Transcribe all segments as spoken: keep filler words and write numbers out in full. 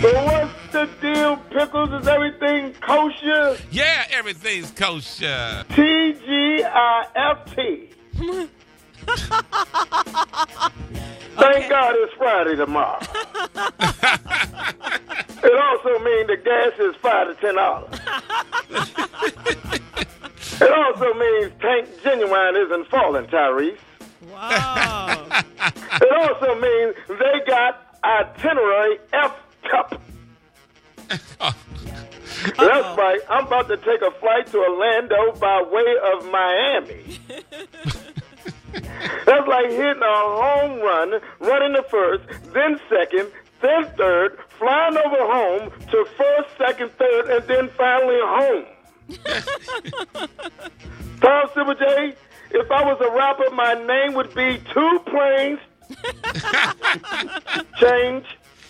So what's the deal, Pickles? Is everything kosher? Yeah, everything's kosher. T G I F T. Thank Okay. God it's Friday tomorrow. It also means the gas is five to ten dollars. It also means Tank Genuine isn't falling, Tyrese. Wow. It also means they got itinerary F cup. That's right. I'm about to take a flight to Orlando by way of Miami. That's like hitting a home run, running the first, then second, then third, flying over home to first, second, third, and then finally home. Tom Silver J, if I was a rapper, my name would be Two Planes Change.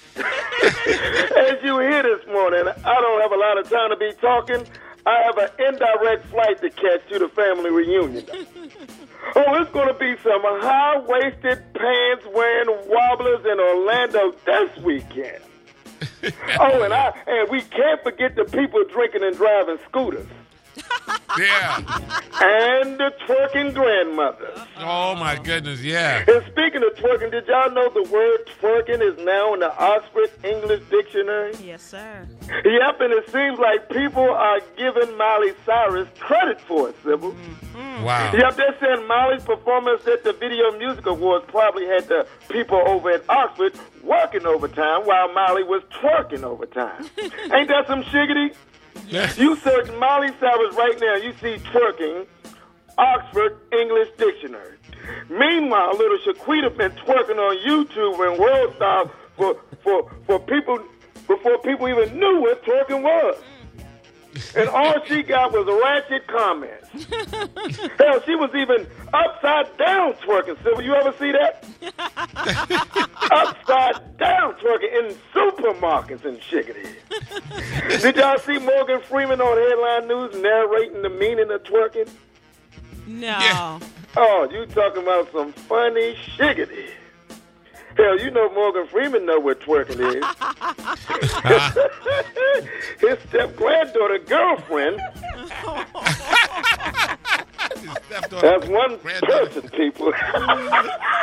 As you hear this morning, I don't have a lot of time to be talking. I have an indirect flight to catch to the family reunion. Oh, it's going to be some high-waisted pants-wearing wobblers in Orlando this weekend. Oh, and I and we can't forget the people drinking and driving scooters. Yeah. And the twerking grandmothers. Oh, my goodness, yeah. And speaking of twerking, did y'all know the word twerking is now in the Oxford English Dictionary? Yes, sir. Yep, and it seems like people are giving Miley Cyrus credit for it, Sybil. Wow. Yep, they're saying Miley's performance at the Video Music Awards probably had the people over at Oxford working overtime while Miley was twerking overtime. Ain't that some shiggity? You search Miley Cyrus right now, you see twerking, Oxford English Dictionary. Meanwhile, little Shaquita been twerking on YouTube and World Star for, for, for people before people even knew what twerking was. And all she got was ratchet comments. Hell, she was even upside down twerking. Sybil, you ever see that? Upside down twerking in supermarkets and shiggity. Did y'all see Morgan Freeman on Headline News narrating the meaning of twerking? No. Yeah. Oh, you talking about some funny shiggity. Hell, you know Morgan Freeman know what twerking is. His step-granddaughter girlfriend. That's one person, people.